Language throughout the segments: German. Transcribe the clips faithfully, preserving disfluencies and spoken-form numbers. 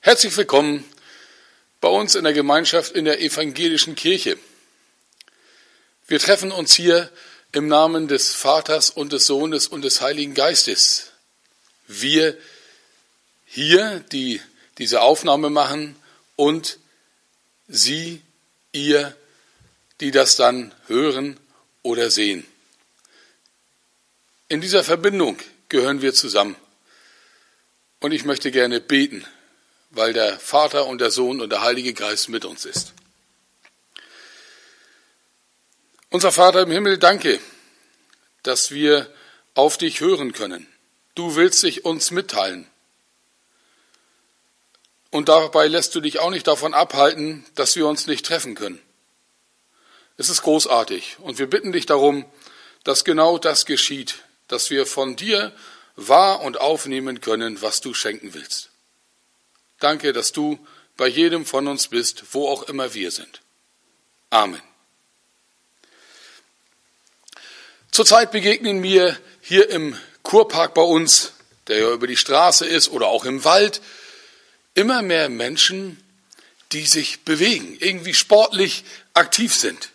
Herzlich willkommen bei uns in der Gemeinschaft in der evangelischen Kirche. Wir treffen uns hier im Namen des Vaters und des Sohnes und des Heiligen Geistes. Wir hier, die diese Aufnahme machen, und Sie, ihr, die das dann hören oder sehen. In dieser Verbindung gehören wir zusammen. Und ich möchte gerne beten, weil der Vater und der Sohn und der Heilige Geist mit uns ist. Unser Vater im Himmel, danke, dass wir auf dich hören können. Du willst dich uns mitteilen. Und dabei lässt du dich auch nicht davon abhalten, dass wir uns nicht treffen können. Es ist großartig und wir bitten dich darum, dass genau das geschieht, dass wir von dir wahr und aufnehmen können, was du schenken willst. Danke, dass du bei jedem von uns bist, wo auch immer wir sind. Amen. Zurzeit begegnen mir hier im Kurpark bei uns, der ja über die Straße ist, oder auch im Wald, immer mehr Menschen, die sich bewegen, irgendwie sportlich aktiv sind.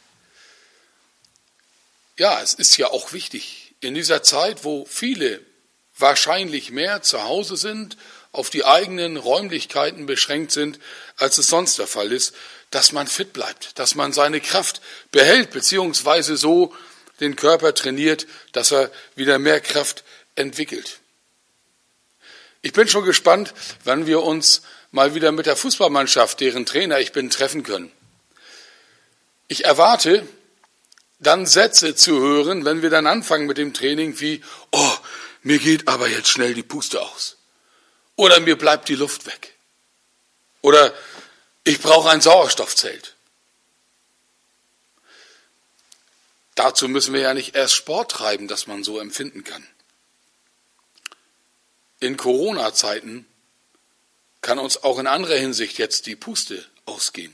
Ja, es ist ja auch wichtig, in dieser Zeit, wo viele wahrscheinlich mehr zu Hause sind, auf die eigenen Räumlichkeiten beschränkt sind, als es sonst der Fall ist, dass man fit bleibt, dass man seine Kraft behält, beziehungsweise so den Körper trainiert, dass er wieder mehr Kraft entwickelt. Ich bin schon gespannt, wann wir uns mal wieder mit der Fußballmannschaft, deren Trainer ich bin, treffen können. Ich erwarte, dann Sätze zu hören, wenn wir dann anfangen mit dem Training, wie, oh, mir geht aber jetzt schnell die Puste aus. Oder mir bleibt die Luft weg. Oder ich brauche ein Sauerstoffzelt. Dazu müssen wir ja nicht erst Sport treiben, dass man so empfinden kann. In Corona-Zeiten kann uns auch in anderer Hinsicht jetzt die Puste ausgehen.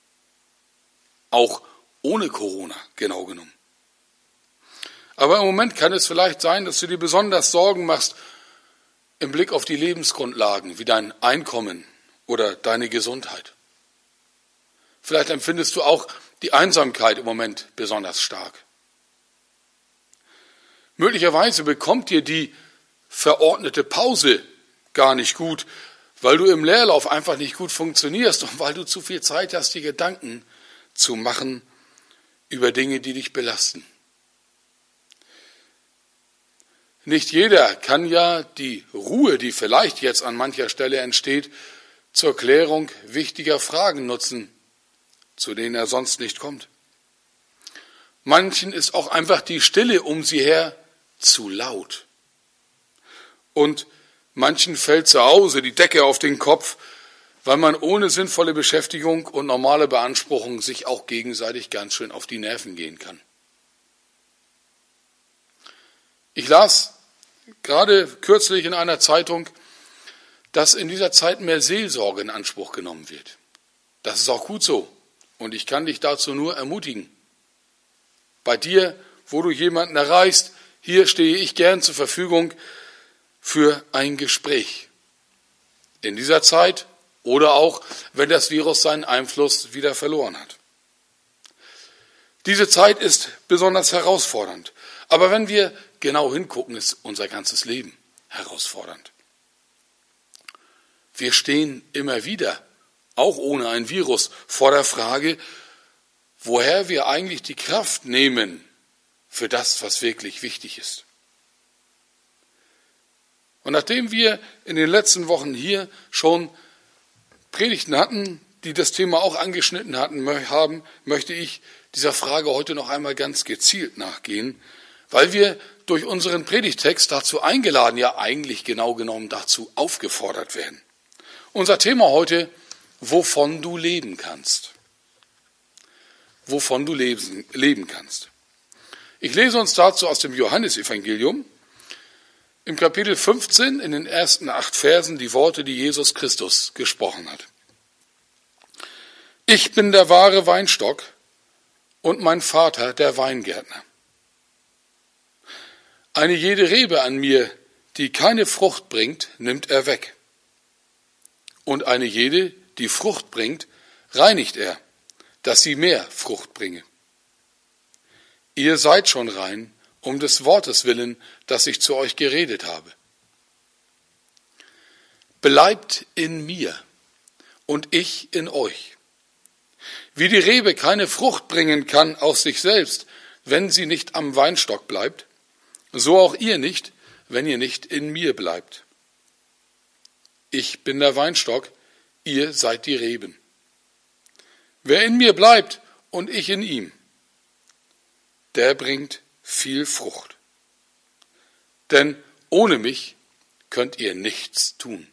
Auch ohne Corona, genau genommen. Aber im Moment kann es vielleicht sein, dass du dir besonders Sorgen machst im Blick auf die Lebensgrundlagen, wie dein Einkommen oder deine Gesundheit. Vielleicht empfindest du auch die Einsamkeit im Moment besonders stark. Möglicherweise bekommt dir die verordnete Pause gar nicht gut, weil du im Leerlauf einfach nicht gut funktionierst und weil du zu viel Zeit hast, dir Gedanken zu machen über Dinge, die dich belasten. Nicht jeder kann ja die Ruhe, die vielleicht jetzt an mancher Stelle entsteht, zur Klärung wichtiger Fragen nutzen, zu denen er sonst nicht kommt. Manchen ist auch einfach die Stille um sie her zu laut. Und manchen fällt zu Hause die Decke auf den Kopf, weil man ohne sinnvolle Beschäftigung und normale Beanspruchung sich auch gegenseitig ganz schön auf die Nerven gehen kann. Ich las gerade kürzlich in einer Zeitung, dass in dieser Zeit mehr Seelsorge in Anspruch genommen wird. Das ist auch gut so und ich kann dich dazu nur ermutigen. Bei dir, wo du jemanden erreichst, hier stehe ich gern zur Verfügung für ein Gespräch. In dieser Zeit oder auch, wenn das Virus seinen Einfluss wieder verloren hat. Diese Zeit ist besonders herausfordernd. Aber wenn wir genau hingucken, ist unser ganzes Leben herausfordernd. Wir stehen immer wieder, auch ohne ein Virus, vor der Frage, woher wir eigentlich die Kraft nehmen für das, was wirklich wichtig ist. Und nachdem wir in den letzten Wochen hier schon Predigten hatten, die das Thema auch angeschnitten hatten, haben, möchte ich dieser Frage heute noch einmal ganz gezielt nachgehen, weil wir durch unseren Predigtext dazu eingeladen, ja eigentlich genau genommen dazu aufgefordert werden. Unser Thema heute, wovon du leben kannst. Wovon du leben, leben kannst. Ich lese uns dazu aus dem Johannesevangelium im Kapitel fünfzehn in den ersten acht Versen die Worte, die Jesus Christus gesprochen hat. Ich bin der wahre Weinstock und mein Vater der Weingärtner. Eine jede Rebe an mir, die keine Frucht bringt, nimmt er weg. und eine jede, die Frucht bringt, reinigt er, dass sie mehr Frucht bringe. Ihr seid schon rein, um des Wortes willen, das ich zu euch geredet habe. Bleibt in mir und ich in euch. Wie die Rebe keine Frucht bringen kann aus sich selbst, wenn sie nicht am Weinstock bleibt, so auch ihr nicht, wenn ihr nicht in mir bleibt. Ich bin der Weinstock, ihr seid die Reben. Wer in mir bleibt und ich in ihm, der bringt viel Frucht. Denn ohne mich könnt ihr nichts tun.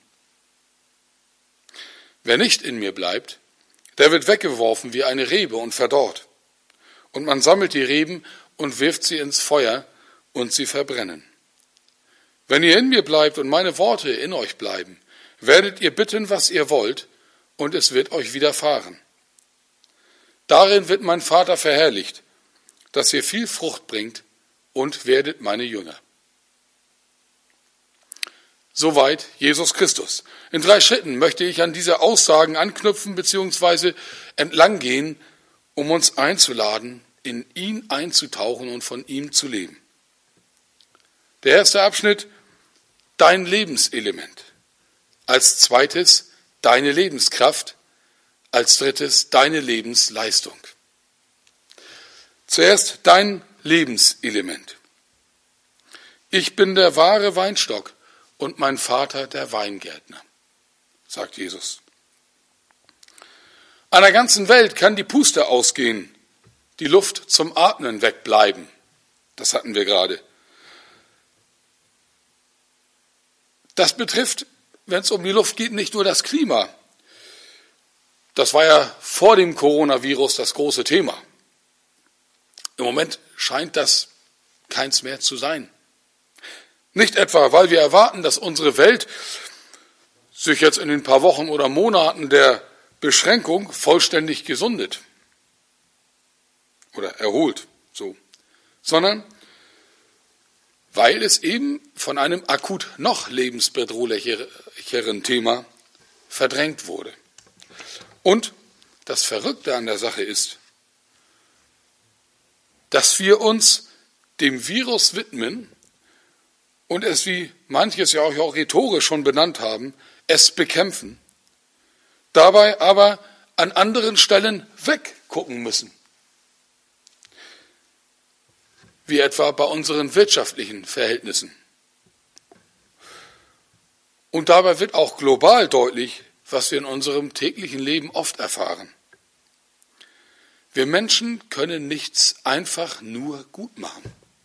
Wer nicht in mir bleibt, der wird weggeworfen wie eine Rebe und verdorrt. Und man sammelt die Reben und wirft sie ins Feuer und sie verbrennen. Wenn ihr in mir bleibt und meine Worte in euch bleiben, werdet ihr bitten, was ihr wollt, und es wird euch widerfahren. Darin wird mein Vater verherrlicht, dass ihr viel Frucht bringt und werdet meine Jünger. Soweit Jesus Christus. In drei Schritten möchte ich an diese Aussagen anknüpfen bzw. entlang gehen, um uns einzuladen, in ihn einzutauchen und von ihm zu leben. Der erste Abschnitt, dein Lebenselement. Als zweites, deine Lebenskraft. Als drittes, deine Lebensleistung. Zuerst dein Lebenselement. Ich bin der wahre Weinstock und mein Vater der Weingärtner, sagt Jesus. An der ganzen Welt kann die Puste ausgehen, die Luft zum Atmen wegbleiben. Das hatten wir gerade. Das betrifft, wenn es um die Luft geht, nicht nur das Klima. Das war ja vor dem Coronavirus das große Thema. Im Moment scheint das keins mehr zu sein. Nicht etwa, weil wir erwarten, dass unsere Welt sich jetzt in den paar Wochen oder Monaten der Beschränkung vollständig gesundet oder erholt, so, sondern weil es eben von einem akut noch lebensbedrohlicheren Thema verdrängt wurde. Und das Verrückte an der Sache ist, dass wir uns dem Virus widmen und es, wie manches ja auch rhetorisch schon benannt haben, es bekämpfen, dabei aber an anderen Stellen weggucken müssen. Wie etwa bei unseren wirtschaftlichen Verhältnissen. Und dabei wird auch global deutlich, was wir in unserem täglichen Leben oft erfahren. Wir Menschen können nichts einfach nur gut machen.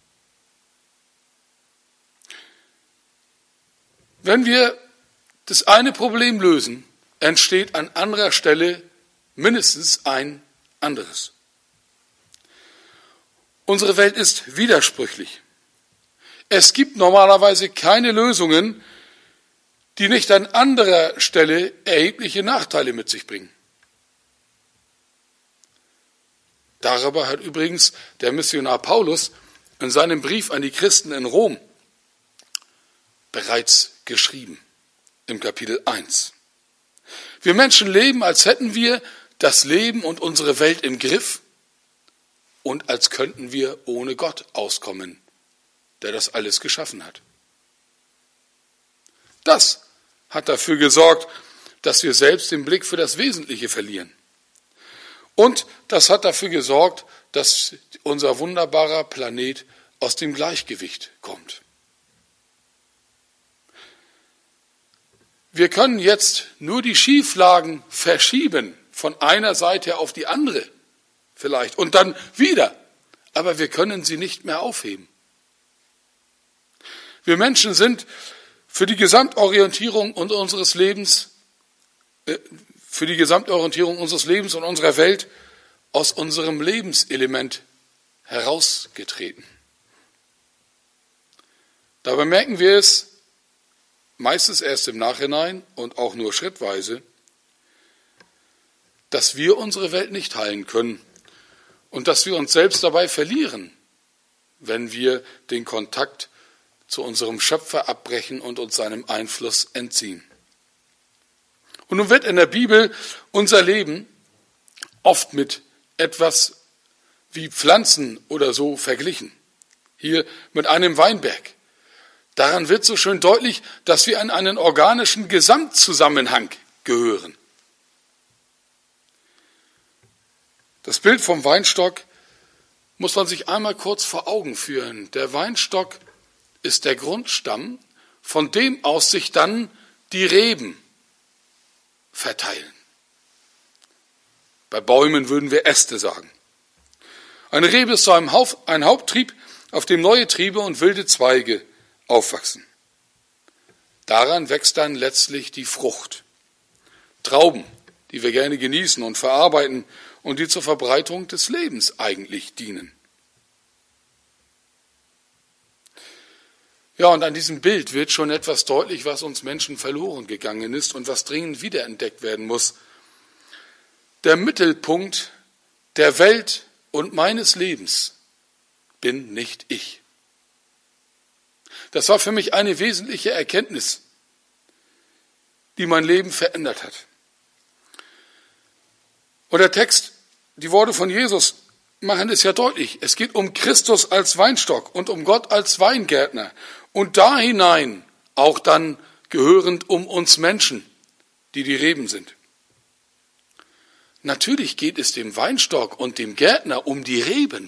Wenn wir das eine Problem lösen, entsteht an anderer Stelle mindestens ein anderes. Unsere Welt ist widersprüchlich. Es gibt normalerweise keine Lösungen, die nicht an anderer Stelle erhebliche Nachteile mit sich bringen. Darüber hat übrigens der Missionar Paulus in seinem Brief an die Christen in Rom bereits geschrieben, im Kapitel eins. Wir Menschen leben, als hätten wir das Leben und unsere Welt im Griff und als könnten wir ohne Gott auskommen, der das alles geschaffen hat. Das hat dafür gesorgt, dass wir selbst den Blick für das Wesentliche verlieren. Und das hat dafür gesorgt, dass unser wunderbarer Planet aus dem Gleichgewicht kommt. Wir können jetzt nur die Schieflagen verschieben, von einer Seite auf die andere vielleicht und dann wieder, aber wir können sie nicht mehr aufheben. Wir Menschen sind für die Gesamtorientierung unseres Lebens, für die Gesamtorientierung unseres Lebens und unserer Welt aus unserem Lebenselement herausgetreten. Dabei merken wir es meistens erst im Nachhinein und auch nur schrittweise, dass wir unsere Welt nicht heilen können und dass wir uns selbst dabei verlieren, wenn wir den Kontakt zu unserem Schöpfer abbrechen und uns seinem Einfluss entziehen. Und nun wird in der Bibel unser Leben oft mit etwas wie Pflanzen oder so verglichen. Hier mit einem Weinberg. Daran wird so schön deutlich, dass wir in einen organischen Gesamtzusammenhang gehören. Das Bild vom Weinstock muss man sich einmal kurz vor Augen führen. Der Weinstock ist der Grundstamm, von dem aus sich dann die Reben verteilen. Bei Bäumen würden wir Äste sagen. Eine Rebe ist so ein Haupttrieb, auf dem neue Triebe und wilde Zweige aufwachsen. Daran wächst dann letztlich die Frucht. Trauben, die wir gerne genießen und verarbeiten und die zur Verbreitung des Lebens eigentlich dienen. Ja, und an diesem Bild wird schon etwas deutlich, was uns Menschen verloren gegangen ist und was dringend wiederentdeckt werden muss. Der Mittelpunkt der Welt und meines Lebens bin nicht ich. Das war für mich eine wesentliche Erkenntnis, die mein Leben verändert hat. Und der Text, die Worte von Jesus machen es ja deutlich. Es geht um Christus als Weinstock und um Gott als Weingärtner. Und da hinein auch dann gehörend um uns Menschen, die die Reben sind. Natürlich geht es dem Weinstock und dem Gärtner um die Reben.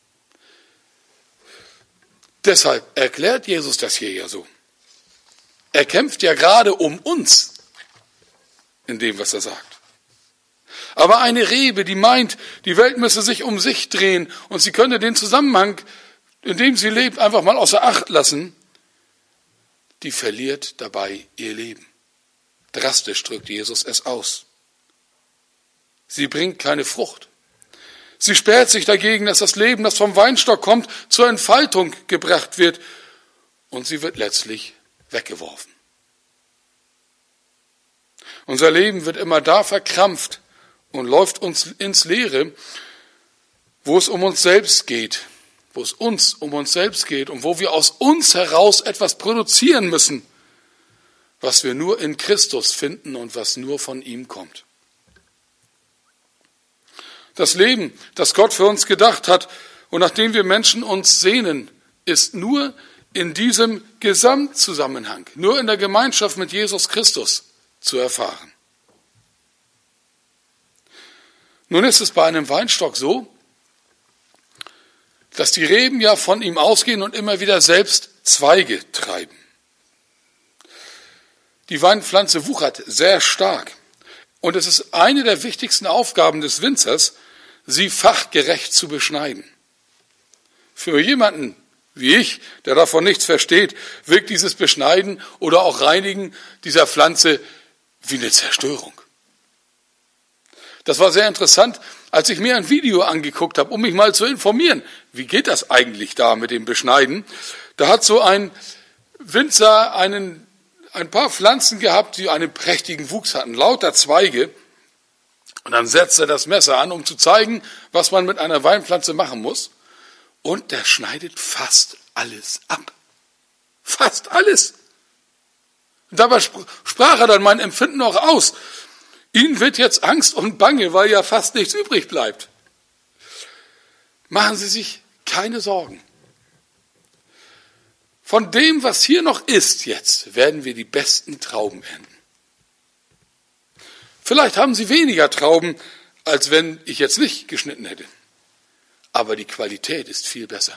Deshalb erklärt Jesus das hier ja so. Er kämpft ja gerade um uns in dem, was er sagt. Aber eine Rebe, die meint, die Welt müsse sich um sich drehen und sie könne den Zusammenhang, in dem sie lebt, einfach mal außer Acht lassen, die verliert dabei ihr Leben. Drastisch drückt Jesus es aus. Sie bringt keine Frucht. Sie sperrt sich dagegen, dass das Leben, das vom Weinstock kommt, zur Entfaltung gebracht wird und sie wird letztlich weggeworfen. Unser Leben wird immer da verkrampft und läuft uns ins Leere, wo es um uns selbst geht, wo es uns um uns selbst geht und wo wir aus uns heraus etwas produzieren müssen, was wir nur in Christus finden und was nur von ihm kommt. Das Leben, das Gott für uns gedacht hat und nach dem wir Menschen uns sehnen, ist nur in diesem Gesamtzusammenhang, nur in der Gemeinschaft mit Jesus Christus zu erfahren. Nun ist es bei einem Weinstock so, dass die Reben ja von ihm ausgehen und immer wieder selbst Zweige treiben. Die Weinpflanze wuchert sehr stark. Und es ist eine der wichtigsten Aufgaben des Winzers, sie fachgerecht zu beschneiden. Für jemanden wie ich, der davon nichts versteht, wirkt dieses Beschneiden oder auch Reinigen dieser Pflanze wie eine Zerstörung. Das war sehr interessant, als ich mir ein Video angeguckt habe, um mich mal zu informieren. Wie geht das eigentlich da mit dem Beschneiden? Da hat so ein Winzer einen, ein paar Pflanzen gehabt, die einen prächtigen Wuchs hatten, lauter Zweige. Und dann setzt er das Messer an, um zu zeigen, was man mit einer Weinpflanze machen muss. Und der schneidet fast alles ab. Fast alles. Und dabei sprach er dann mein Empfinden auch aus. Ihnen wird jetzt Angst und Bange, weil ja fast nichts übrig bleibt. Machen Sie sich keine Sorgen. Von dem, was hier noch ist jetzt, werden wir die besten Trauben ernten. Vielleicht haben Sie weniger Trauben, als wenn ich jetzt nicht geschnitten hätte. Aber die Qualität ist viel besser.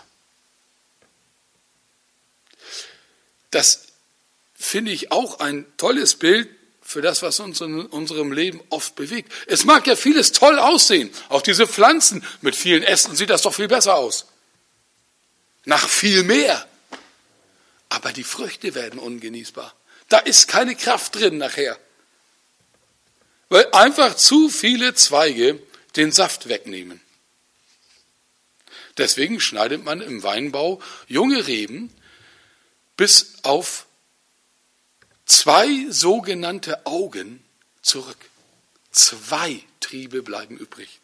Das finde ich auch ein tolles Bild für das, was uns in unserem Leben oft bewegt. Es mag ja vieles toll aussehen. Auch diese Pflanzen mit vielen Ästen sieht das doch viel besser aus. Nach viel mehr. Aber die Früchte werden ungenießbar. Da ist keine Kraft drin nachher. Weil einfach zu viele Zweige den Saft wegnehmen. Deswegen schneidet man im Weinbau junge Reben bis auf zwei sogenannte Augen zurück. Zwei Triebe bleiben übrig.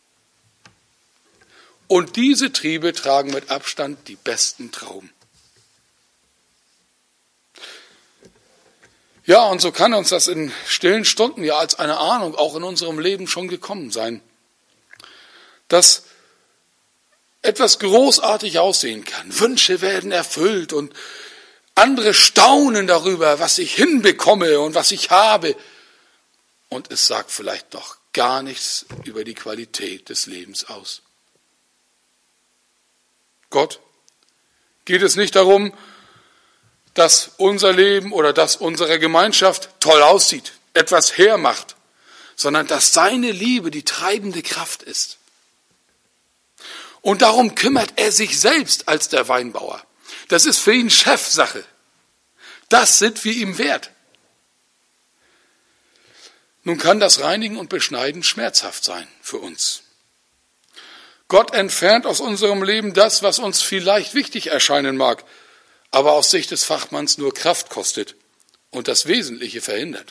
Und diese Triebe tragen mit Abstand die besten Trauben. Ja, und so kann uns das in stillen Stunden ja als eine Ahnung auch in unserem Leben schon gekommen sein, dass etwas großartig aussehen kann. Wünsche werden erfüllt und andere staunen darüber, was ich hinbekomme und was ich habe. Und es sagt vielleicht noch gar nichts über die Qualität des Lebens aus. Gott geht es nicht darum, dass unser Leben oder dass unsere Gemeinschaft toll aussieht, etwas hermacht, sondern dass seine Liebe die treibende Kraft ist. Und darum kümmert er sich selbst als der Weinbauer. Das ist für ihn Chefsache. Das sind wir ihm wert. Nun kann das Reinigen und Beschneiden schmerzhaft sein für uns. Gott entfernt aus unserem Leben das, was uns vielleicht wichtig erscheinen mag, aber aus Sicht des Fachmanns nur Kraft kostet und das Wesentliche verhindert.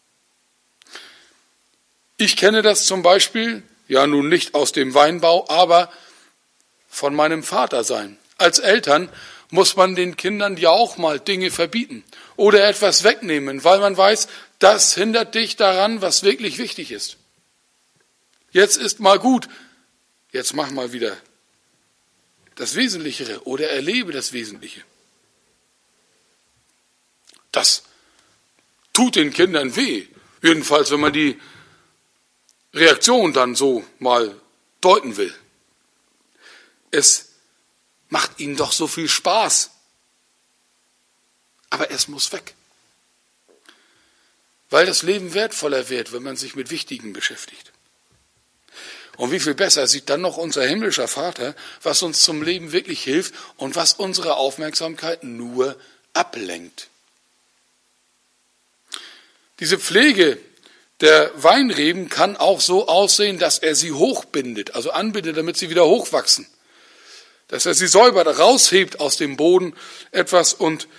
Ich kenne das zum Beispiel, ja nun nicht aus dem Weinbau, aber von meinem Vatersein. Als Eltern muss man den Kindern ja auch mal Dinge verbieten oder etwas wegnehmen, weil man weiß, das hindert dich daran, was wirklich wichtig ist. Jetzt ist mal gut, jetzt mach mal wieder das Wesentlichere oder erlebe das Wesentliche. Das tut den Kindern weh, jedenfalls wenn man die Reaktion dann so mal deuten will. Es macht ihnen doch so viel Spaß, aber es muss weg. Weil das Leben wertvoller wird, wenn man sich mit Wichtigem beschäftigt. Und wie viel besser sieht dann noch unser himmlischer Vater, was uns zum Leben wirklich hilft und was unsere Aufmerksamkeit nur ablenkt. Diese Pflege der Weinreben kann auch so aussehen, dass er sie hochbindet, also anbindet, damit sie wieder hochwachsen. Dass er sie säuber raushebt aus dem Boden etwas und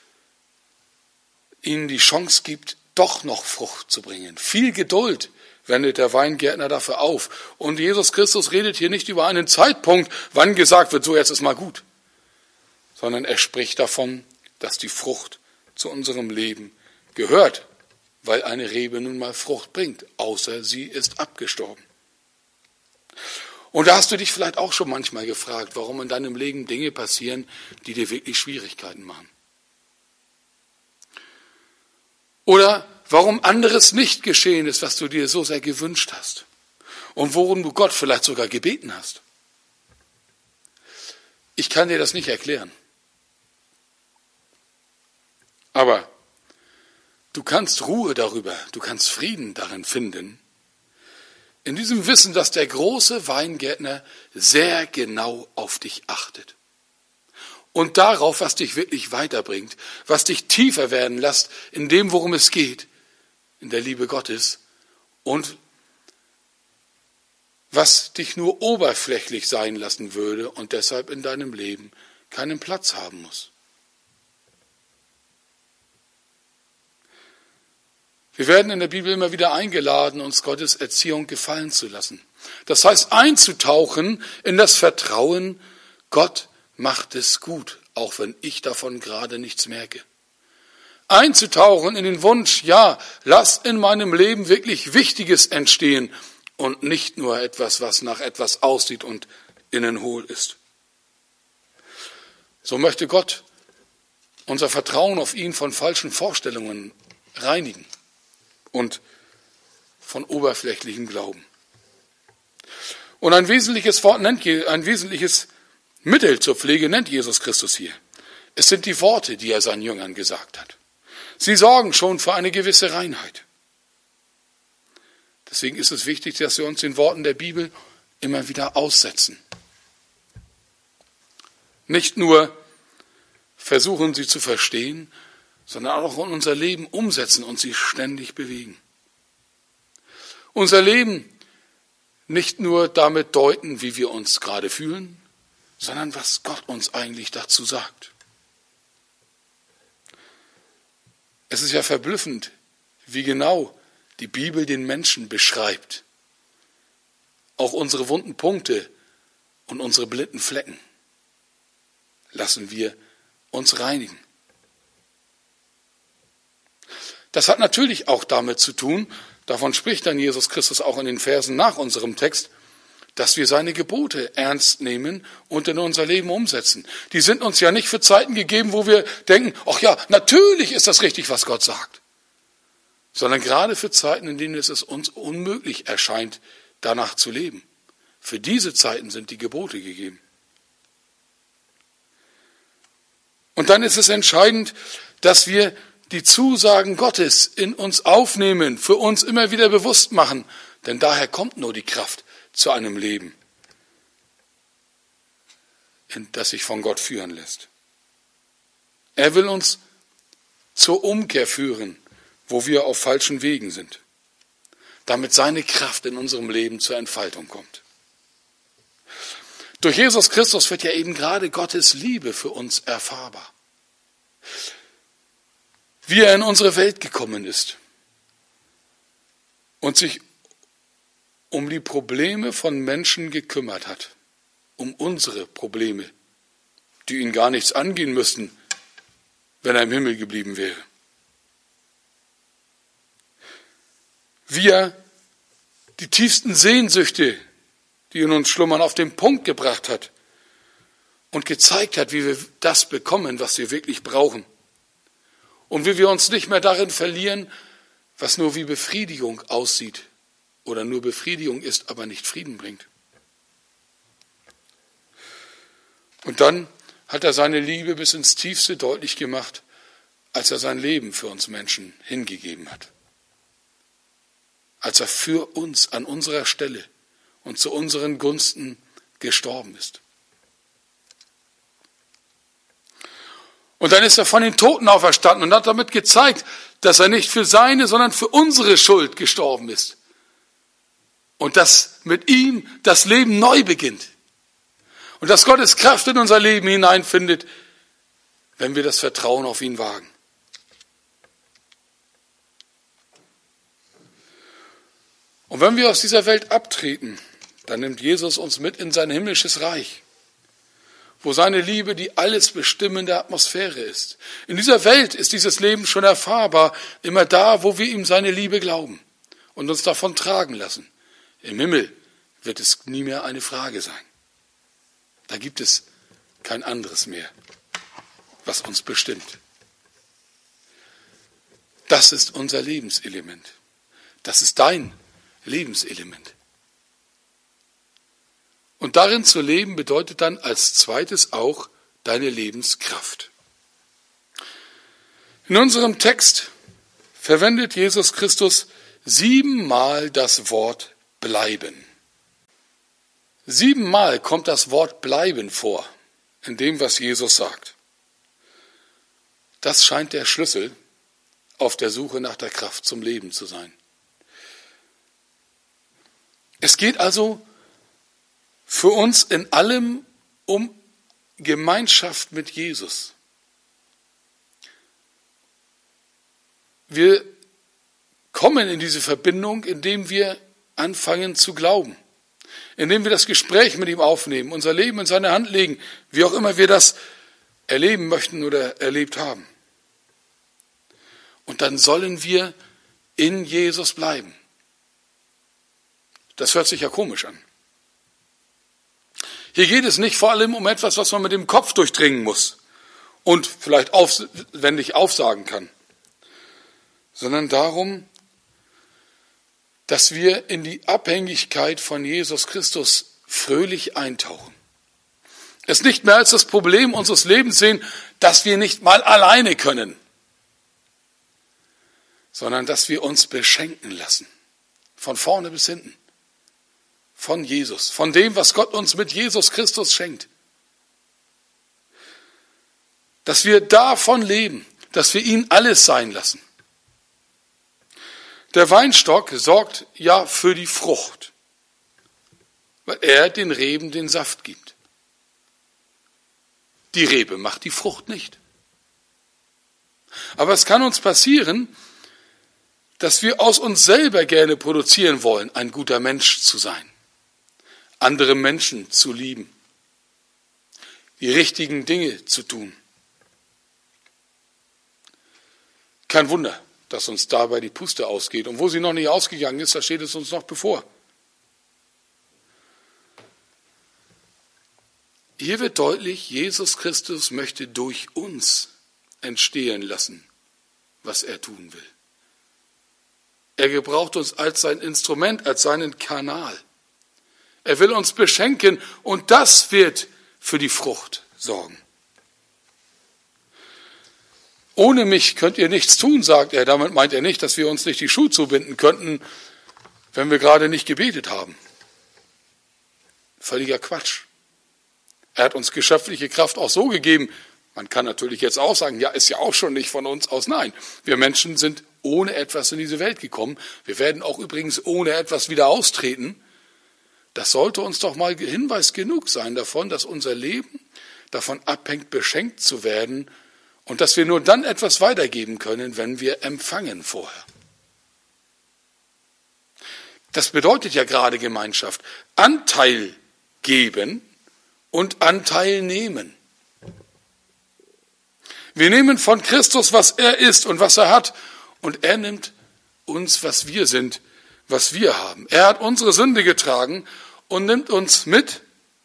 ihnen die Chance gibt, doch noch Frucht zu bringen. Viel Geduld wendet der Weingärtner dafür auf. Und Jesus Christus redet hier nicht über einen Zeitpunkt, wann gesagt wird, so jetzt ist mal gut, sondern er spricht davon, dass die Frucht zu unserem Leben gehört, weil eine Rebe nun mal Frucht bringt, außer sie ist abgestorben. Und da hast du dich vielleicht auch schon manchmal gefragt, warum in deinem Leben Dinge passieren, die dir wirklich Schwierigkeiten machen. Oder warum anderes nicht geschehen ist, was du dir so sehr gewünscht hast. Und worum du Gott vielleicht sogar gebeten hast. Ich kann dir das nicht erklären. Aber du kannst Ruhe darüber, du kannst Frieden darin finden, in diesem Wissen, dass der große Weingärtner sehr genau auf dich achtet. Und darauf, was dich wirklich weiterbringt, was dich tiefer werden lässt in dem, worum es geht, in der Liebe Gottes, und was dich nur oberflächlich sein lassen würde und deshalb in deinem Leben keinen Platz haben muss. Wir werden in der Bibel immer wieder eingeladen, uns Gottes Erziehung gefallen zu lassen. Das heißt, einzutauchen in das Vertrauen, Gott macht es gut, auch wenn ich davon gerade nichts merke. Einzutauchen in den Wunsch, ja, lass in meinem Leben wirklich Wichtiges entstehen und nicht nur etwas, was nach etwas aussieht und innen hohl ist. So möchte Gott unser Vertrauen auf ihn von falschen Vorstellungen reinigen und von oberflächlichem Glauben. Und ein wesentliches Wort nennt, ein wesentliches Mittel zur Pflege nennt Jesus Christus hier. Es sind die Worte, die er seinen Jüngern gesagt hat. Sie sorgen schon für eine gewisse Reinheit. Deswegen ist es wichtig, dass wir uns den Worten der Bibel immer wieder aussetzen. Nicht nur versuchen, sie zu verstehen, sondern auch in unser Leben umsetzen und sie ständig bewegen. Unser Leben nicht nur damit deuten, wie wir uns gerade fühlen, sondern was Gott uns eigentlich dazu sagt. Es ist ja verblüffend, wie genau die Bibel den Menschen beschreibt. Auch unsere wunden Punkte und unsere blinden Flecken lassen wir uns reinigen. Das hat natürlich auch damit zu tun, davon spricht dann Jesus Christus auch in den Versen nach unserem Text, dass wir seine Gebote ernst nehmen und in unser Leben umsetzen. Die sind uns ja nicht für Zeiten gegeben, wo wir denken, ach ja, natürlich ist das richtig, was Gott sagt. Sondern gerade für Zeiten, in denen es uns unmöglich erscheint, danach zu leben. Für diese Zeiten sind die Gebote gegeben. Und dann ist es entscheidend, dass wir die Zusagen Gottes in uns aufnehmen, für uns immer wieder bewusst machen, denn daher kommt nur die Kraft zu einem Leben, das sich von Gott führen lässt. Er will uns zur Umkehr führen, wo wir auf falschen Wegen sind, damit seine Kraft in unserem Leben zur Entfaltung kommt. Durch Jesus Christus wird ja eben gerade Gottes Liebe für uns erfahrbar. Wie er in unsere Welt gekommen ist und sich um die Probleme von Menschen gekümmert hat, um unsere Probleme, die ihn gar nichts angehen müssten, wenn er im Himmel geblieben wäre. Wie er die tiefsten Sehnsüchte, die in uns schlummern, auf den Punkt gebracht hat und gezeigt hat, wie wir das bekommen, was wir wirklich brauchen. Und wie wir uns nicht mehr darin verlieren, was nur wie Befriedigung aussieht oder nur Befriedigung ist, aber nicht Frieden bringt. Und dann hat er seine Liebe bis ins Tiefste deutlich gemacht, als er sein Leben für uns Menschen hingegeben hat. Als er für uns an unserer Stelle und zu unseren Gunsten gestorben ist. Und dann ist er von den Toten auferstanden und hat damit gezeigt, dass er nicht für seine, sondern für unsere Schuld gestorben ist. Und dass mit ihm das Leben neu beginnt. Und dass Gottes Kraft in unser Leben hineinfindet, wenn wir das Vertrauen auf ihn wagen. Und wenn wir aus dieser Welt abtreten, dann nimmt Jesus uns mit in sein himmlisches Reich, wo seine Liebe die alles bestimmende Atmosphäre ist. In dieser Welt ist dieses Leben schon erfahrbar, immer da, wo wir ihm seine Liebe glauben und uns davon tragen lassen. Im Himmel wird es nie mehr eine Frage sein. Da gibt es kein anderes mehr, was uns bestimmt. Das ist unser Lebenselement. Das ist dein Lebenselement. Und darin zu leben bedeutet dann als zweites auch deine Lebenskraft. In unserem Text verwendet Jesus Christus siebenmal das Wort bleiben. Siebenmal kommt das Wort bleiben vor, in dem, was Jesus sagt. Das scheint der Schlüssel auf der Suche nach der Kraft zum Leben zu sein. Es geht also für uns in allem um Gemeinschaft mit Jesus. Wir kommen in diese Verbindung, indem wir anfangen zu glauben, indem wir das Gespräch mit ihm aufnehmen, unser Leben in seine Hand legen, wie auch immer wir das erleben möchten oder erlebt haben. Und dann sollen wir in Jesus bleiben. Das hört sich ja komisch an. Hier geht es nicht vor allem um etwas, was man mit dem Kopf durchdringen muss und vielleicht aufwendig aufsagen kann, sondern darum, dass wir in die Abhängigkeit von Jesus Christus fröhlich eintauchen. Es nicht mehr als das Problem unseres Lebens sehen, dass wir nicht mal alleine können, sondern dass wir uns beschenken lassen, von vorne bis hinten. Von Jesus, von dem, was Gott uns mit Jesus Christus schenkt. Dass wir davon leben, dass wir ihn alles sein lassen. Der Weinstock sorgt ja für die Frucht, weil er den Reben den Saft gibt. Die Rebe macht die Frucht nicht. Aber es kann uns passieren, dass wir aus uns selber gerne produzieren wollen, ein guter Mensch zu sein. Andere Menschen zu lieben, die richtigen Dinge zu tun. Kein Wunder, dass uns dabei die Puste ausgeht. Und wo sie noch nicht ausgegangen ist, da steht es uns noch bevor. Hier wird deutlich, Jesus Christus möchte durch uns entstehen lassen, was er tun will. Er gebraucht uns als sein Instrument, als seinen Kanal. Er will uns beschenken und das wird für die Frucht sorgen. Ohne mich könnt ihr nichts tun, sagt er. Damit meint er nicht, dass wir uns nicht die Schuhe zubinden könnten, wenn wir gerade nicht gebetet haben. Völliger Quatsch. Er hat uns geschöpfliche Kraft auch so gegeben. Man kann natürlich jetzt auch sagen, ja, ist ja auch schon nicht von uns aus. Nein, wir Menschen sind ohne etwas in diese Welt gekommen. Wir werden auch übrigens ohne etwas wieder austreten. Das sollte uns doch mal Hinweis genug sein davon, dass unser Leben davon abhängt, beschenkt zu werden und dass wir nur dann etwas weitergeben können, wenn wir empfangen vorher. Das bedeutet ja gerade Gemeinschaft. Anteil geben und Anteil nehmen. Wir nehmen von Christus, was er ist und was er hat, und er nimmt uns, was wir sind, was wir haben. Er hat unsere Sünde getragen und nimmt uns mit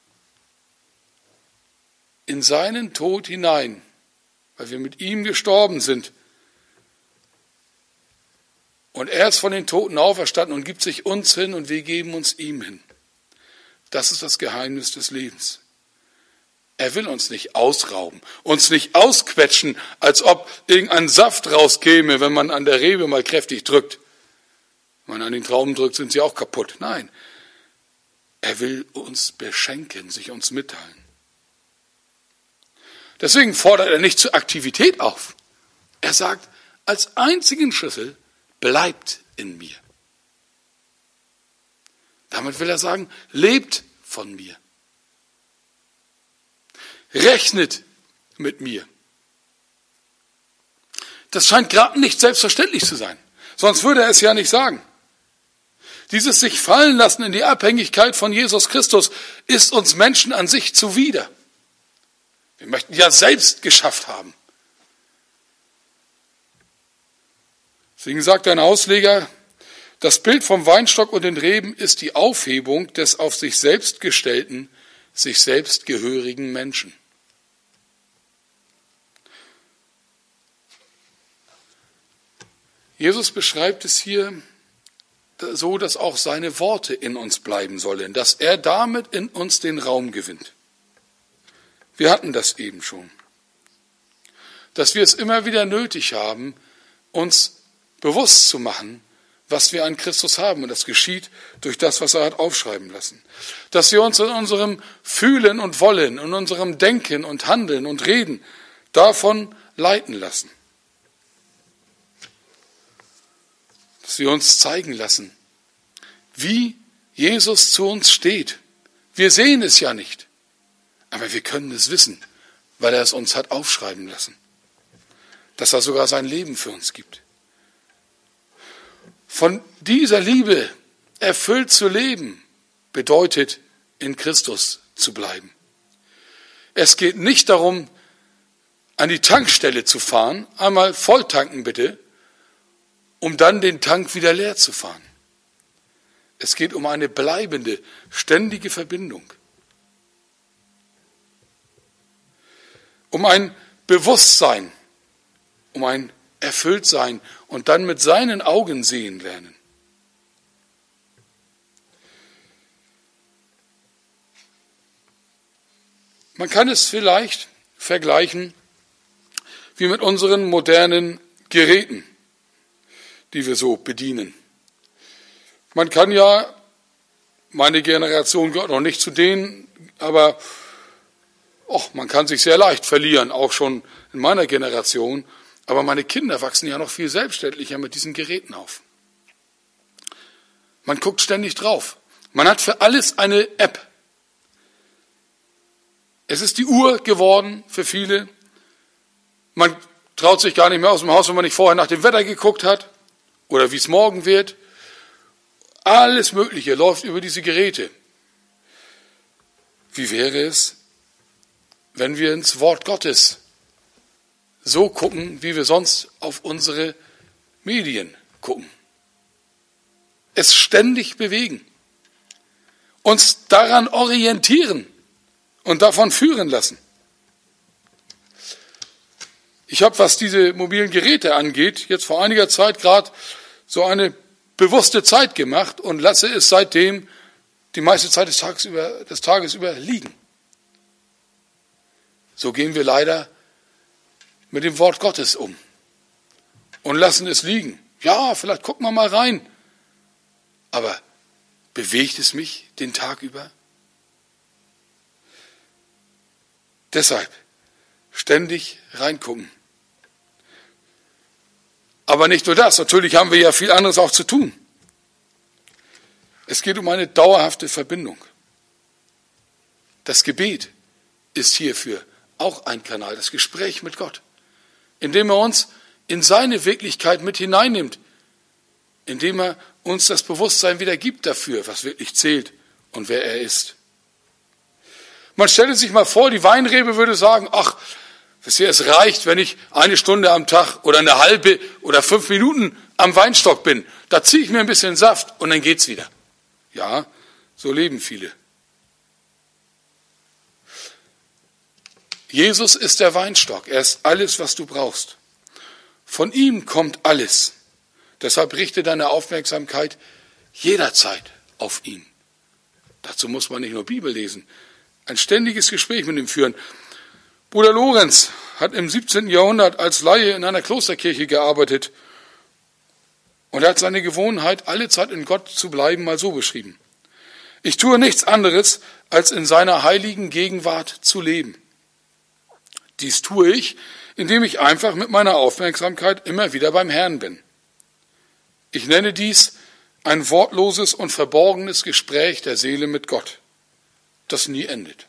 in seinen Tod hinein, weil wir mit ihm gestorben sind. Und er ist von den Toten auferstanden und gibt sich uns hin und wir geben uns ihm hin. Das ist das Geheimnis des Lebens. Er will uns nicht ausrauben, uns nicht ausquetschen, als ob irgendein Saft rauskäme, wenn man an der Rebe mal kräftig drückt. Wenn man an den Trauben drückt, sind sie auch kaputt. Nein, er will uns beschenken, sich uns mitteilen. Deswegen fordert er nicht zur Aktivität auf. Er sagt, als einzigen Schlüssel, bleibt in mir. Damit will er sagen, lebt von mir. Rechnet mit mir. Das scheint gerade nicht selbstverständlich zu sein. Sonst würde er es ja nicht sagen. Dieses sich fallen lassen in die Abhängigkeit von Jesus Christus ist uns Menschen an sich zuwider. Wir möchten ja selbst geschafft haben. Deswegen sagt ein Ausleger, das Bild vom Weinstock und den Reben ist die Aufhebung des auf sich selbst gestellten, sich selbst gehörigen Menschen. Jesus beschreibt es hier so, dass auch seine Worte in uns bleiben sollen, dass er damit in uns den Raum gewinnt. Wir hatten das eben schon. Dass wir es immer wieder nötig haben, uns bewusst zu machen, was wir an Christus haben. Und das geschieht durch das, was er hat aufschreiben lassen. Dass wir uns in unserem Fühlen und Wollen, in unserem Denken und Handeln und Reden davon leiten lassen. Dass wir uns zeigen lassen, wie Jesus zu uns steht. Wir sehen es ja nicht, aber wir können es wissen, weil er es uns hat aufschreiben lassen. Dass er sogar sein Leben für uns gibt. Von dieser Liebe erfüllt zu leben, bedeutet in Christus zu bleiben. Es geht nicht darum, an die Tankstelle zu fahren, einmal voll tanken bitte, um dann den Tank wieder leer zu fahren. Es geht um eine bleibende, ständige Verbindung. Um ein Bewusstsein, um ein Erfülltsein und dann mit seinen Augen sehen lernen. Man kann es vielleicht vergleichen wie mit unseren modernen Geräten, die wir so bedienen. Man kann ja, meine Generation gehört noch nicht zu denen, aber och, man kann sich sehr leicht verlieren, auch schon in meiner Generation. Aber meine Kinder wachsen ja noch viel selbstständiger mit diesen Geräten auf. Man guckt ständig drauf. Man hat für alles eine App. Es ist die Uhr geworden für viele. Man traut sich gar nicht mehr aus dem Haus, wenn man nicht vorher nach dem Wetter geguckt hat oder wie es morgen wird. Alles Mögliche läuft über diese Geräte. Wie wäre es, wenn wir ins Wort Gottes so gucken, wie wir sonst auf unsere Medien gucken. Es ständig bewegen. Uns daran orientieren und davon führen lassen. Ich habe, was diese mobilen Geräte angeht, jetzt vor einiger Zeit gerade so eine bewusste Zeit gemacht und lasse es seitdem die meiste Zeit des Tages über, des Tages über liegen. So gehen wir leider mit dem Wort Gottes um und lassen es liegen. Ja, vielleicht gucken wir mal rein. Aber bewegt es mich den Tag über? Deshalb ständig reingucken. Aber nicht nur das, natürlich haben wir ja viel anderes auch zu tun. Es geht um eine dauerhafte Verbindung. Das Gebet ist hierfür auch ein Kanal, das Gespräch mit Gott, indem er uns in seine Wirklichkeit mit hineinnimmt, indem er uns das Bewusstsein wieder gibt dafür, was wirklich zählt und wer er ist. Man stelle sich mal vor, die Weinrebe würde sagen, ach, wisst ihr, es reicht, wenn ich eine Stunde am Tag oder eine halbe oder fünf Minuten am Weinstock bin. Da ziehe ich mir ein bisschen Saft und dann geht's wieder. Ja, so leben viele. Jesus ist der Weinstock. Er ist alles, was du brauchst. Von ihm kommt alles. Deshalb richte deine Aufmerksamkeit jederzeit auf ihn. Dazu muss man nicht nur Bibel lesen, ein ständiges Gespräch mit ihm führen. Bruder Lorenz hat im siebzehnten Jahrhundert als Laie in einer Klosterkirche gearbeitet und er hat seine Gewohnheit, alle Zeit in Gott zu bleiben, mal so beschrieben. Ich tue nichts anderes, als in seiner heiligen Gegenwart zu leben. Dies tue ich, indem ich einfach mit meiner Aufmerksamkeit immer wieder beim Herrn bin. Ich nenne dies ein wortloses und verborgenes Gespräch der Seele mit Gott, das nie endet.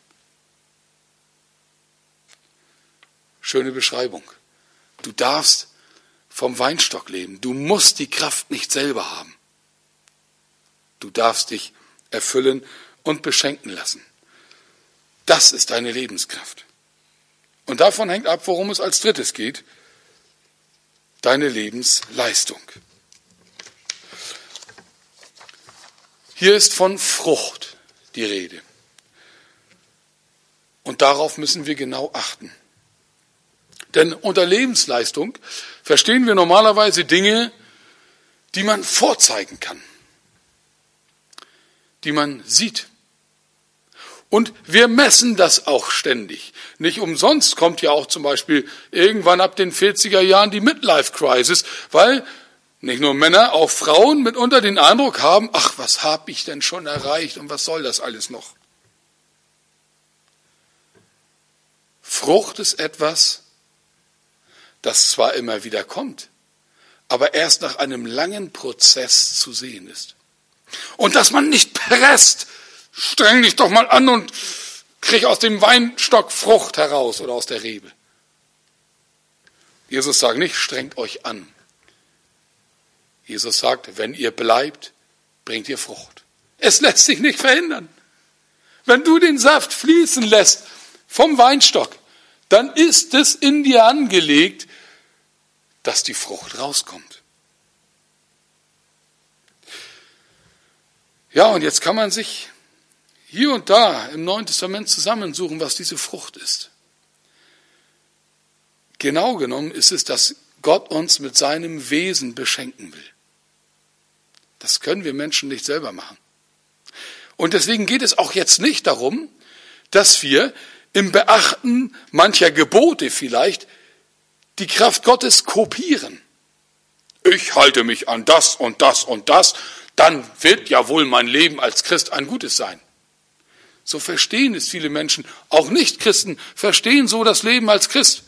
Schöne Beschreibung. Du darfst vom Weinstock leben. Du musst die Kraft nicht selber haben. Du darfst dich erfüllen und beschenken lassen. Das ist deine Lebenskraft. Und davon hängt ab, worum es als drittes geht. Deine Lebensleistung. Hier ist von Frucht die Rede. Und darauf müssen wir genau achten. Denn unter Lebensleistung verstehen wir normalerweise Dinge, die man vorzeigen kann, die man sieht. Und wir messen das auch ständig. Nicht umsonst kommt ja auch zum Beispiel irgendwann ab den vierziger Jahren die Midlife-Crisis, weil nicht nur Männer, auch Frauen mitunter den Eindruck haben, ach, was habe ich denn schon erreicht und was soll das alles noch? Frucht ist etwas, das zwar immer wieder kommt, aber erst nach einem langen Prozess zu sehen ist. Und dass man nicht presst, streng dich doch mal an und krieg aus dem Weinstock Frucht heraus oder aus der Rebe. Jesus sagt nicht, strengt euch an. Jesus sagt, wenn ihr bleibt, bringt ihr Frucht. Es lässt sich nicht verhindern. Wenn du den Saft fließen lässt vom Weinstock, dann ist es in dir angelegt, dass die Frucht rauskommt. Ja, und jetzt kann man sich hier und da im Neuen Testament zusammensuchen, was diese Frucht ist. Genau genommen ist es, dass Gott uns mit seinem Wesen beschenken will. Das können wir Menschen nicht selber machen. Und deswegen geht es auch jetzt nicht darum, dass wir im Beachten mancher Gebote vielleicht die Kraft Gottes kopieren. Ich halte mich an das und das und das, dann wird ja wohl mein Leben als Christ ein gutes sein. So verstehen es viele Menschen, auch Nicht-Christen verstehen so das Leben als Christ.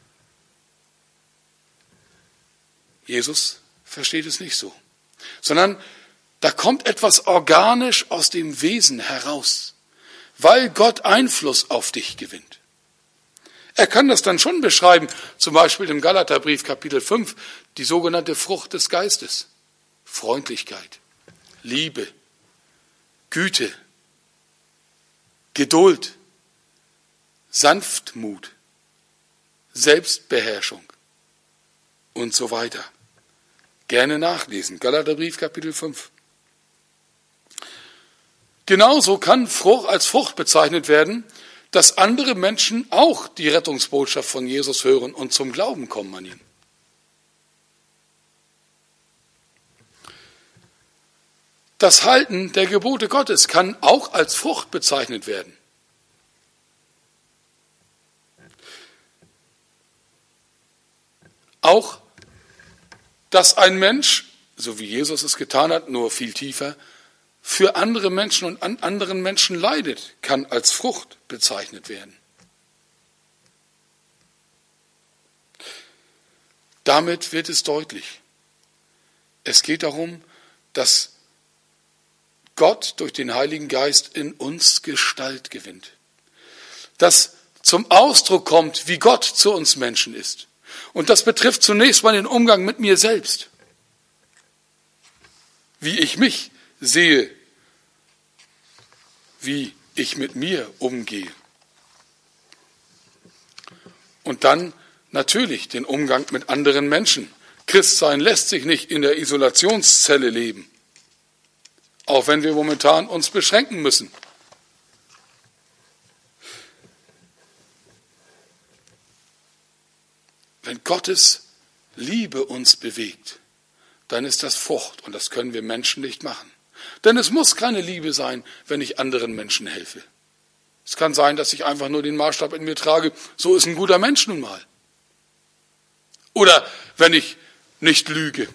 Jesus versteht es nicht so, sondern da kommt etwas organisch aus dem Wesen heraus, weil Gott Einfluss auf dich gewinnt. Er kann das dann schon beschreiben, zum Beispiel im Galaterbrief Kapitel fünf, die sogenannte Frucht des Geistes. Freundlichkeit, Liebe, Güte, Geduld, Sanftmut, Selbstbeherrschung und so weiter. Gerne nachlesen. Galaterbrief, Kapitel fünf. Genauso kann Frucht als Frucht bezeichnet werden, dass andere Menschen auch die Rettungsbotschaft von Jesus hören und zum Glauben kommen an ihn. Das Halten der Gebote Gottes kann auch als Frucht bezeichnet werden. Auch, dass ein Mensch, so wie Jesus es getan hat, nur viel tiefer, für andere Menschen und an anderen Menschen leidet, kann als Frucht bezeichnet werden. Damit wird es deutlich. Es geht darum, dass Gott durch den Heiligen Geist in uns Gestalt gewinnt. Dass zum Ausdruck kommt, wie Gott zu uns Menschen ist. Und das betrifft zunächst mal den Umgang mit mir selbst. Wie ich mich sehe, wie ich mit mir umgehe. Und dann natürlich den Umgang mit anderen Menschen. Christsein lässt sich nicht in der Isolationszelle leben. Auch wenn wir momentan uns beschränken müssen. Wenn Gottes Liebe uns bewegt, dann ist das Frucht und das können wir Menschen nicht machen. Denn es muss keine Liebe sein, wenn ich anderen Menschen helfe. Es kann sein, dass ich einfach nur den Maßstab in mir trage, so ist ein guter Mensch nun mal. Oder wenn ich nicht lüge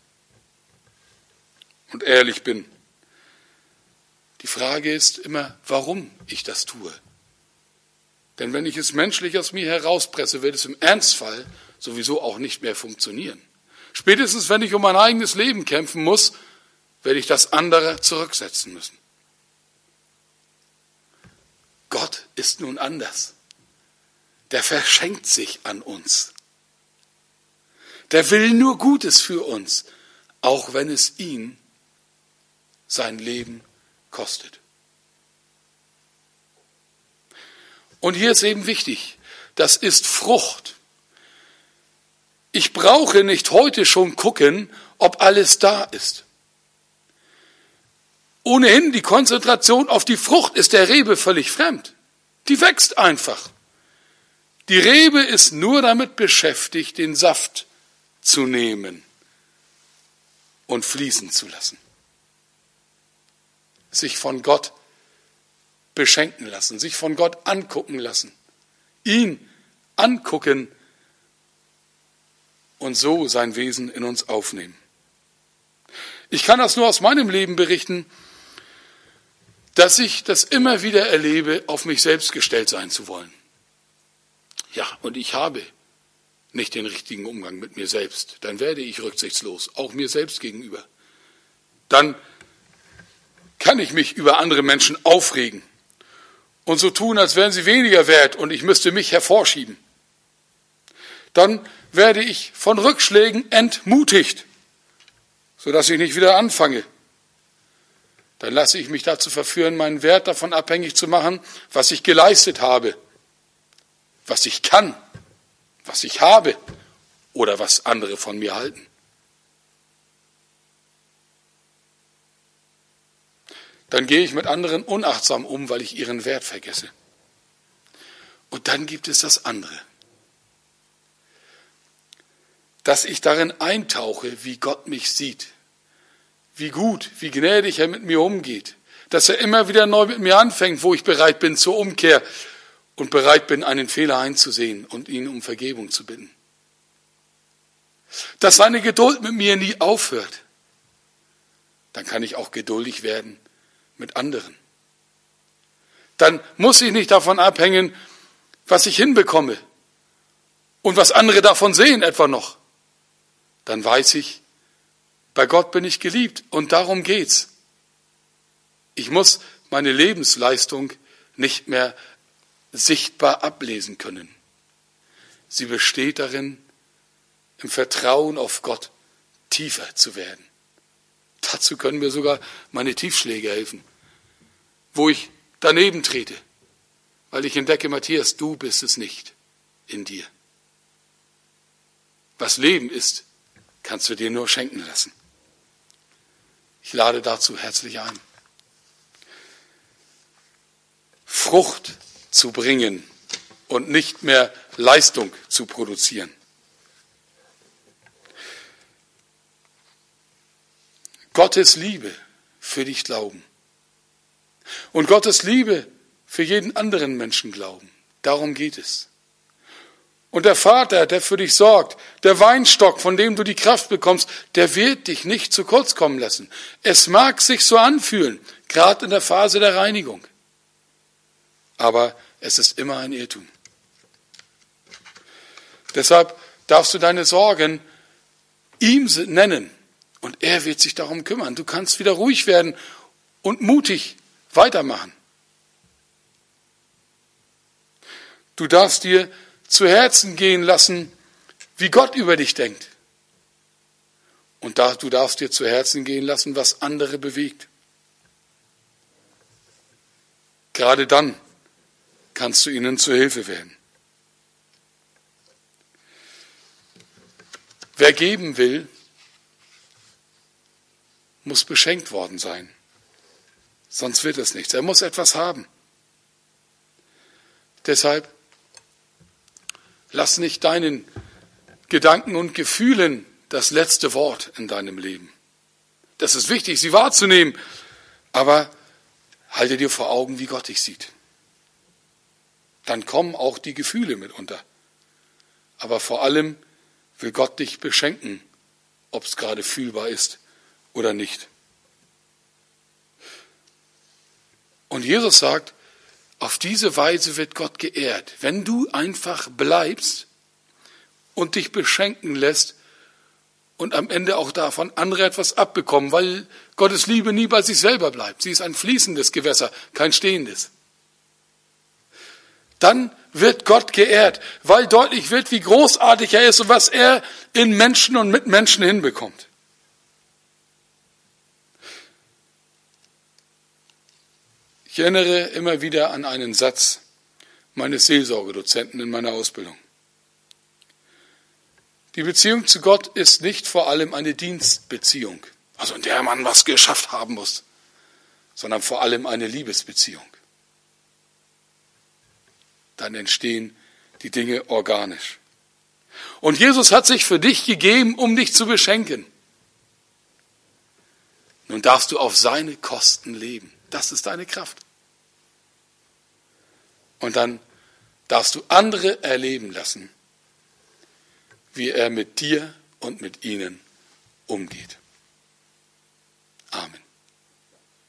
und ehrlich bin. Die Frage ist immer, warum ich das tue. Denn wenn ich es menschlich aus mir herauspresse, wird es im Ernstfall sowieso auch nicht mehr funktionieren. Spätestens, wenn ich um mein eigenes Leben kämpfen muss, werde ich das andere zurücksetzen müssen. Gott ist nun anders. Der verschenkt sich an uns. Der will nur Gutes für uns, auch wenn es ihn sein Leben kostet. Und hier ist eben wichtig, das ist Frucht. Ich brauche nicht heute schon gucken, ob alles da ist. Ohnehin die Konzentration auf die Frucht ist der Rebe völlig fremd. Die wächst einfach. Die Rebe ist nur damit beschäftigt, den Saft zu nehmen und fließen zu lassen. Sich von Gott beschenken lassen, sich von Gott angucken lassen, ihn angucken und so sein Wesen in uns aufnehmen. Ich kann das nur aus meinem Leben berichten, dass ich das immer wieder erlebe, auf mich selbst gestellt sein zu wollen. Ja, und ich habe nicht den richtigen Umgang mit mir selbst. Dann werde ich rücksichtslos, auch mir selbst gegenüber. Dann kann ich mich über andere Menschen aufregen und so tun, als wären sie weniger wert und ich müsste mich hervorschieben. Dann werde ich von Rückschlägen entmutigt, sodass ich nicht wieder anfange. Dann lasse ich mich dazu verführen, meinen Wert davon abhängig zu machen, was ich geleistet habe, was ich kann, was ich habe oder was andere von mir halten. Dann gehe ich mit anderen unachtsam um, weil ich ihren Wert vergesse. Und dann gibt es das andere. Dass ich darin eintauche, wie Gott mich sieht. Wie gut, wie gnädig er mit mir umgeht. Dass er immer wieder neu mit mir anfängt, wo ich bereit bin zur Umkehr und bereit bin, einen Fehler einzusehen und ihn um Vergebung zu bitten. Dass seine Geduld mit mir nie aufhört. Dann kann ich auch geduldig werden mit anderen. Dann muss ich nicht davon abhängen, was ich hinbekomme und was andere davon sehen etwa noch. Dann weiß ich, bei Gott bin ich geliebt und darum geht's. Ich muss meine Lebensleistung nicht mehr sichtbar ablesen können. Sie besteht darin, im Vertrauen auf Gott tiefer zu werden. Dazu können mir sogar meine Tiefschläge helfen, wo ich daneben trete, weil ich entdecke, Matthias, du bist es nicht in dir. Was Leben ist, kannst du dir nur schenken lassen. Ich lade dazu herzlich ein. Frucht zu bringen und nicht mehr Leistung zu produzieren. Gottes Liebe für dich glauben. Und Gottes Liebe für jeden anderen Menschen glauben. Darum geht es. Und der Vater, der für dich sorgt, der Weinstock, von dem du die Kraft bekommst, der wird dich nicht zu kurz kommen lassen. Es mag sich so anfühlen, gerade in der Phase der Reinigung. Aber es ist immer ein Irrtum. Deshalb darfst du deine Sorgen ihm nennen und er wird sich darum kümmern. Du kannst wieder ruhig werden und mutig weitermachen. Du darfst dir zu Herzen gehen lassen, wie Gott über dich denkt. Und du darfst dir zu Herzen gehen lassen, was andere bewegt. Gerade dann kannst du ihnen zu Hilfe werden. Wer geben will, muss beschenkt worden sein. Sonst wird es nichts. Er muss etwas haben. Deshalb lass nicht deinen Gedanken und Gefühlen das letzte Wort in deinem Leben. Das ist wichtig, sie wahrzunehmen. Aber halte dir vor Augen, wie Gott dich sieht. Dann kommen auch die Gefühle mitunter. Aber vor allem will Gott dich beschenken, ob es gerade fühlbar ist oder nicht. Und Jesus sagt, auf diese Weise wird Gott geehrt, wenn du einfach bleibst und dich beschenken lässt und am Ende auch davon andere etwas abbekommen, weil Gottes Liebe nie bei sich selber bleibt. Sie ist ein fließendes Gewässer, kein stehendes. Dann wird Gott geehrt, weil deutlich wird, wie großartig er ist und was er in Menschen und mit Menschen hinbekommt. Ich erinnere immer wieder an einen Satz meines Seelsorgedozenten in meiner Ausbildung. Die Beziehung zu Gott ist nicht vor allem eine Dienstbeziehung, also in der man was geschafft haben muss, sondern vor allem eine Liebesbeziehung. Dann entstehen die Dinge organisch. Und Jesus hat sich für dich gegeben, um dich zu beschenken. Nun darfst du auf seine Kosten leben. Das ist deine Kraft. Und dann darfst du andere erleben lassen, wie er mit dir und mit ihnen umgeht.